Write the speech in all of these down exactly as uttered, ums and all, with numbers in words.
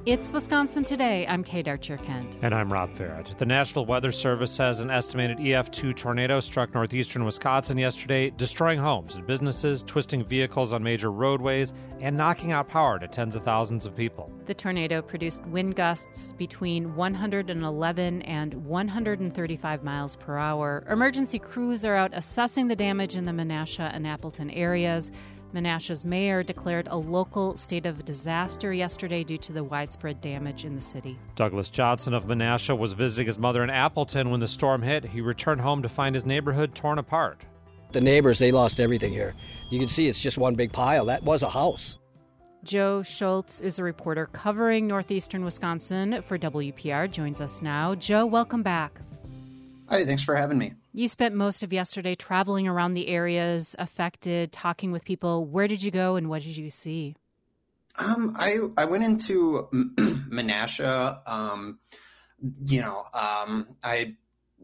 It's Wisconsin Today. I'm Kate Archer-Kent. And I'm Rob Farrett. The National Weather Service says an estimated E F two tornado struck northeastern Wisconsin yesterday, destroying homes and businesses, twisting vehicles on major roadways, and knocking out power to tens of thousands of people. The tornado produced wind gusts between one hundred eleven and one hundred thirty-five miles per hour. Emergency crews are out assessing the damage in the Menasha and Appleton areas. Menasha's mayor declared a local state of disaster yesterday due to the widespread damage in the city. Douglas Johnson of Menasha was visiting his mother in Appleton when the storm hit. He returned home to find his neighborhood torn apart. The neighbors, they lost everything here. You can see it's just one big pile. That was a house. Joe Schultz is a reporter covering northeastern Wisconsin for W P R, joins us now. Joe, welcome back. Hi, thanks for having me. You spent most of yesterday traveling around the areas affected, talking with people. Where did you go and what did you see? Um, I, I went into Menasha. Um, you know, um, I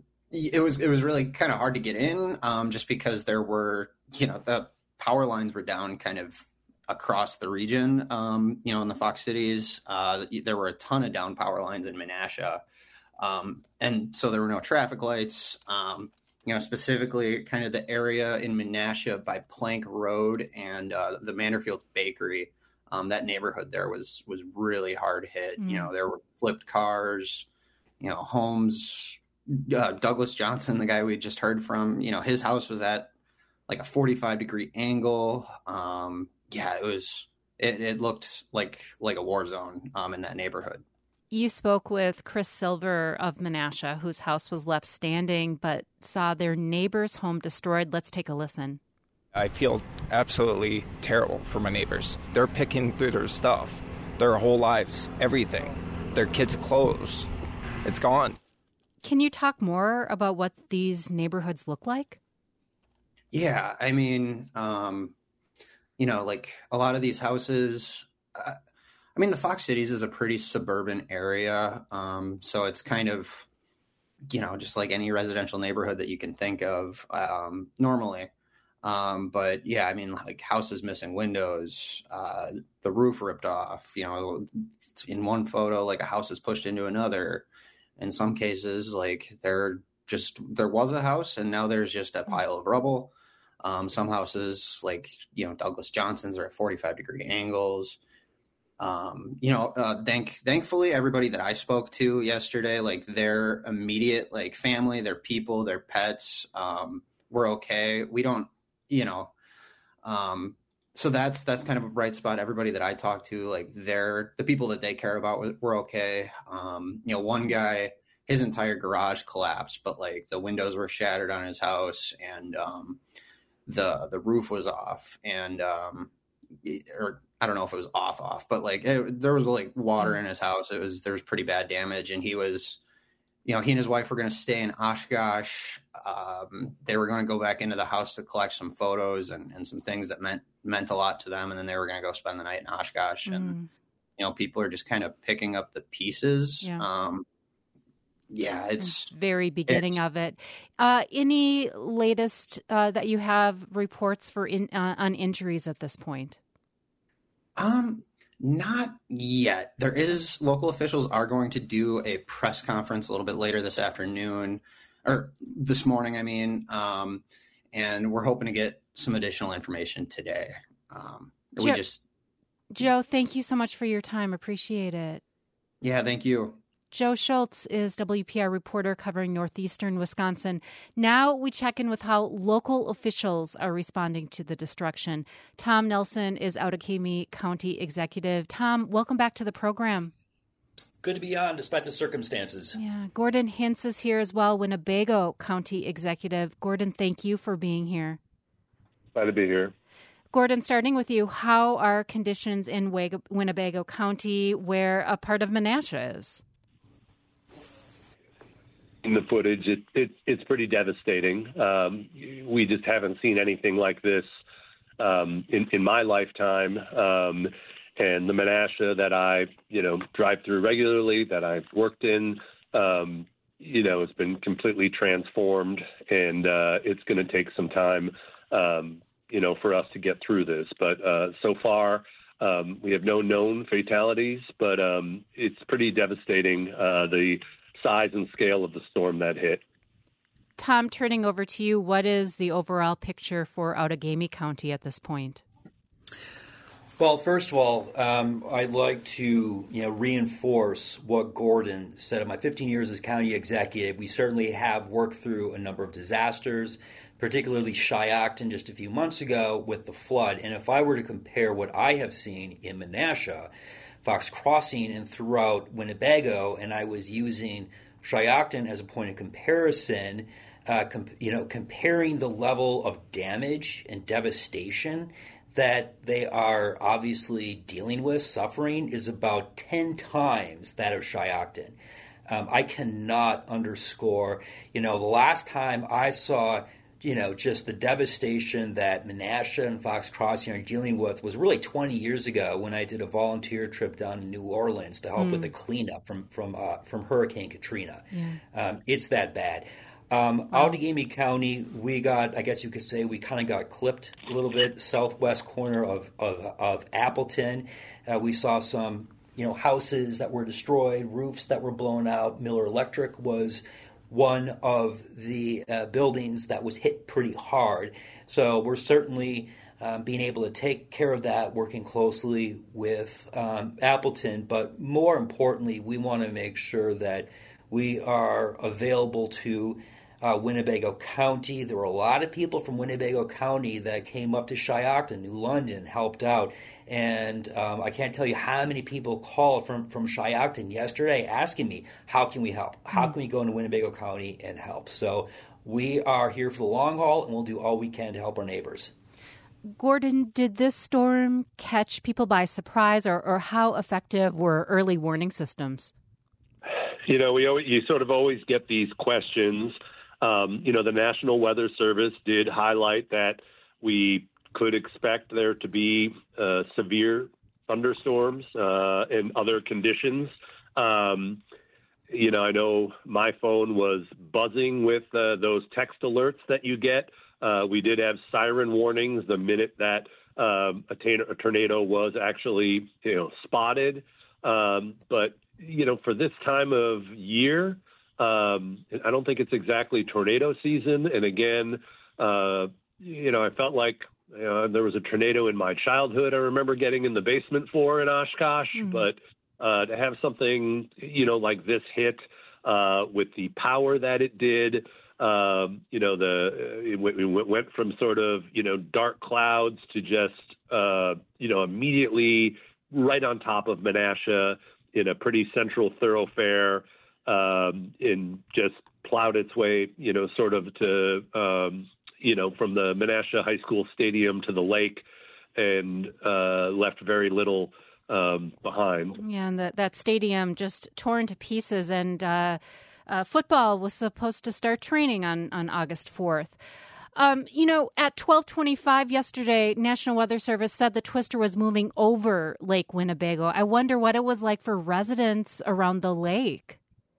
it was it was really kind of hard to get in, um, just because there were, you know, the power lines were down kind of across the region. Um, you know, in the Fox cities, uh, there were a ton of down power lines in Menasha. Um, and so there were no traffic lights, um, you know, specifically kind of the area in Menasha by Plank Road and uh, the Manderfield Bakery. Um, that neighborhood there was was really hard hit. Mm. You know, there were flipped cars, you know, homes. Uh, Douglas Johnson, the guy we just heard from, you know, his house was at like a forty-five degree angle. Um, yeah, it was it, it looked like like a war zone um, in that neighborhood. You spoke with Chris Silver of Menasha, whose house was left standing, but saw their neighbor's home destroyed. Let's take a listen. I feel absolutely terrible for my neighbors. They're picking through their stuff, their whole lives, everything, their kids' clothes. It's gone. Can you talk more about what these neighborhoods look like? Yeah, I mean, um, you know, like a lot of these houses... Uh, I mean, the Fox Cities is a pretty suburban area, um, so it's kind of, you know, just like any residential neighborhood that you can think of um, normally. Um, but yeah, I mean, like houses missing windows, uh, the roof ripped off, you know, in one photo, like a house is pushed into another. In some cases, like there just, there was a house and now there's just a pile of rubble. Um, some houses like, you know, Douglas Johnson's are at forty-five degree angles. Um, you know, uh, thank, thankfully everybody that I spoke to yesterday, like their immediate, like family, their people, their pets, um, were okay. We don't, you know, um, so that's, that's kind of a bright spot. Everybody that I talked to, like they're, the people that they care about were okay. Um, you know, one guy, his entire garage collapsed, but like the windows were shattered on his house and, um, the, the roof was off and, um, or I don't know if it was off off, but like it, there was like water in his house. It was, there was pretty bad damage. And he was, you know, he and his wife were going to stay in Oshkosh. Um, they were going to go back into the house to collect some photos and, and some things that meant, meant a lot to them. And then they were going to go spend the night in Oshkosh. Mm. And, you know, people are just kind of picking up the pieces. Yeah. Um, yeah, it's very beginning it's, of it. Uh, any latest uh, that you have reports for in, uh, on injuries at this point? Um, not yet. There is, local officials are going to do a press conference a little bit later this afternoon, or this morning, I mean, um, and we're hoping to get some additional information today. Um, Joe, we just, Joe, thank you so much for your time. Appreciate it. Yeah, thank you. Joe Schultz is W P R reporter covering northeastern Wisconsin. Now we check in with how local officials are responding to the destruction. Tom Nelson is Outagamie County Executive. Tom, welcome back to the program. Good to be on, despite the circumstances. Yeah, Gordon Hintz is here as well, Winnebago County Executive. Gordon, thank you for being here. Glad to be here. Gordon, starting with you, how are conditions in Winnebago County, where a part of Menasha is? In the footage, it, it, it's pretty devastating. Um, we just haven't seen anything like this um, in, in my lifetime. Um, and the Menasha that I, you know, drive through regularly, that I've worked in, um, you know, it's been completely transformed, and uh, it's going to take some time, um, you know, for us to get through this. But uh, so far, Um, we have no known fatalities, but um, it's pretty devastating, uh, the size and scale of the storm that hit. Tom, turning over to you, what is the overall picture for Outagamie County at this point? Well, first of all, um, I'd like to you know reinforce what Gordon said. In my fifteen years as county executive, we certainly have worked through a number of disasters, particularly Shiocton just a few months ago with the flood. And if I were to compare what I have seen in Menasha, Fox Crossing, and throughout Winnebago, and I was using Shiocton as a point of comparison, uh, com- you know, comparing the level of damage and devastation that they are obviously dealing with, suffering, is about ten times that of Shiocton. Um, I cannot underscore, you know, the last time I saw, you know, just the devastation that Menasha and Fox Crossing are dealing with was really twenty years ago when I did a volunteer trip down to New Orleans to help mm. with the cleanup from from uh, from Hurricane Katrina. Yeah. Um, it's that bad. Um, wow. Outagamie County, we got, I guess you could say, we kind of got clipped a little bit, southwest corner of, of, of Appleton. Uh, we saw some, you know, houses that were destroyed, roofs that were blown out. Miller Electric was one of the uh, buildings that was hit pretty hard. So we're certainly um, being able to take care of that, working closely with um, Appleton. But more importantly, we want to make sure that we are available to Uh, Winnebago County. There were a lot of people from Winnebago County that came up to Shiocton, New London, helped out. And um, I can't tell you how many people called from, from Shiocton yesterday asking me, how can we help? How can we go into Winnebago County and help? So we are here for the long haul, and we'll do all we can to help our neighbors. Gordon, did this storm catch people by surprise, or, or how effective were early warning systems? You know, we always, you sort of always get these questions. Um, you know, the National Weather Service did highlight that we could expect there to be uh, severe thunderstorms uh, and other conditions. Um, you know, I know my phone was buzzing with uh, those text alerts that you get. Uh, we did have siren warnings the minute that um, a, t- a tornado was actually, you know, spotted. Um, but, you know, for this time of year, Um, I don't think it's exactly tornado season. And again, uh, you know, I felt like you know, there was a tornado in my childhood I remember getting in the basement for in Oshkosh. Mm-hmm. But uh, to have something, you know, like this hit uh, with the power that it did, um, you know, the it, w- it went from sort of, you know, dark clouds to just, uh, you know, immediately right on top of Menasha in a pretty central thoroughfare. Um, and just plowed its way, you know, sort of to, um, you know, from the Menasha High School Stadium to the lake, and uh, left very little um, behind. Yeah, and that that stadium just torn to pieces, and uh, uh, football was supposed to start training on, on August fourth. Um, you know, at twelve twenty-five yesterday, National Weather Service said the twister was moving over Lake Winnebago. I wonder what it was like for residents around the lake.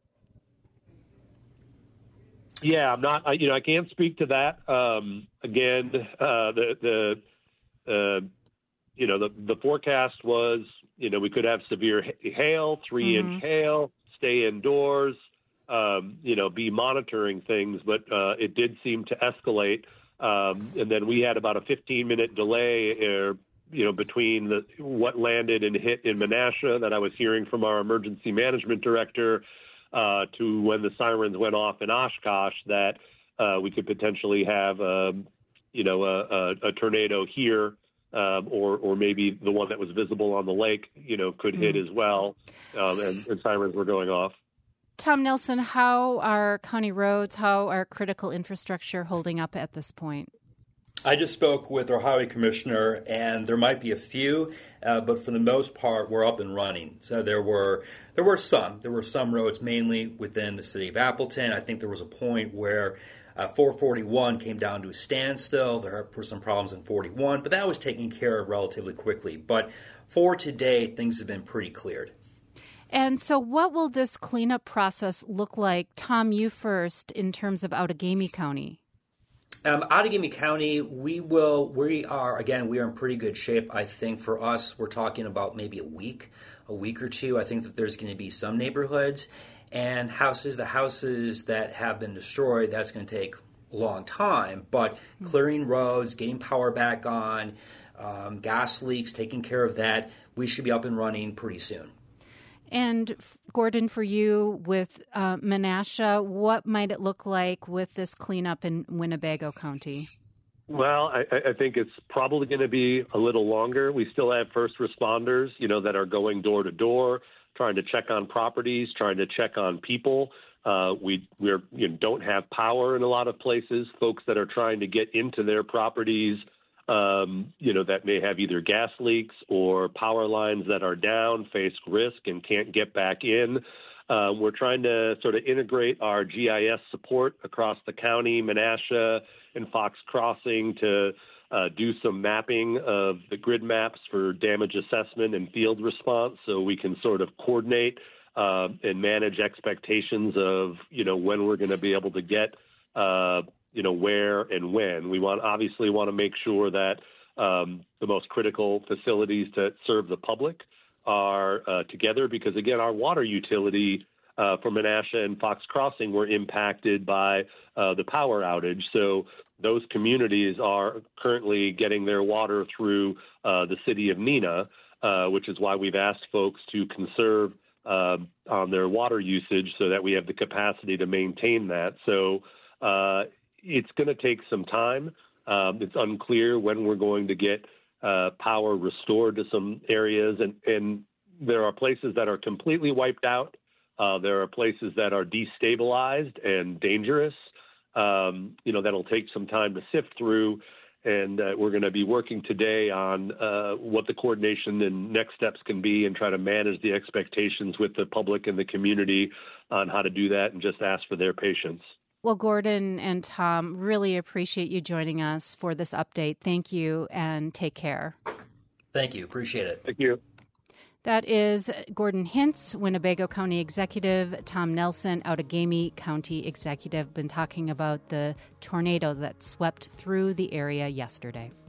Yeah, I'm not. I, you know, I can't speak to that. Um, again, uh, the the uh, you know the the forecast was you know we could have severe hail, three mm-hmm. inch hail, stay indoors, um, you know, be monitoring things, but uh, it did seem to escalate, um, and then we had about a fifteen minute delay, uh, you know, between the what landed and hit in Menasha that I was hearing from our emergency management director. Uh, to when the sirens went off in Oshkosh, that uh, we could potentially have, um, you know, a, a, a tornado here, um, or or maybe the one that was visible on the lake, you know, could hit mm. as well, um, and, and sirens were going off. Tom Nelson, how are county roads, how are critical infrastructure holding up at this point? I just spoke with our highway commissioner, and there might be a few, uh, but for the most part, we're up and running. So there were there were some. There were some roads, mainly within the city of Appleton. I think there was a point where uh, four forty-one came down to a standstill. There were some problems in forty-one, but that was taken care of relatively quickly. But for today, things have been pretty cleared. And so what will this cleanup process look like? Tom, you first, in terms of Outagamie County. Um, Outagamie County, we will, we are, again, we are in pretty good shape. I think for us, we're talking about maybe a week, a week or two. I think that there's going to be some neighborhoods and houses, the houses that have been destroyed, that's going to take a long time. But clearing roads, getting power back on, um, gas leaks, taking care of that, we should be up and running pretty soon. And Gordon, for you with uh, Menasha, what might it look like with this cleanup in Winnebago County? Well, I, I think it's probably going to be a little longer. We still have first responders, you know, that are going door to door, trying to check on properties, trying to check on people. Uh, we we're, you know, don't have power in a lot of places. Folks that are trying to get into their properties, um, you know, that may have either gas leaks or power lines that are down, face risk and can't get back in. Uh, we're trying to sort of integrate our G I S support across the county, Menasha and Fox Crossing, to uh, do some mapping of the grid maps for damage assessment and field response, so we can sort of coordinate uh, and manage expectations of, you know, when we're going to be able to get uh, you know, where and when. We want obviously want to make sure that um, the most critical facilities that serve the public are uh, together, because, again, our water utility uh, for Menasha and Fox Crossing were impacted by uh, the power outage. So those communities are currently getting their water through uh, the city of Neenah, uh, which is why we've asked folks to conserve uh, on their water usage so that we have the capacity to maintain that. So uh, it's going to take some time. Um, it's unclear when we're going to get uh, power restored to some areas, and, and there are places that are completely wiped out. Uh, there are places that are destabilized and dangerous. Um, you know, that'll take some time to sift through, and uh, we're going to be working today on uh, what the coordination and next steps can be, and try to manage the expectations with the public and the community on how to do that, and just ask for their patience. Well, Gordon and Tom, really appreciate you joining us for this update. Thank you, and take care. Thank you. Appreciate it. Thank you. That is Gordon Hintz, Winnebago County Executive, Tom Nelson, Outagamie County Executive, been talking about the tornado that swept through the area yesterday.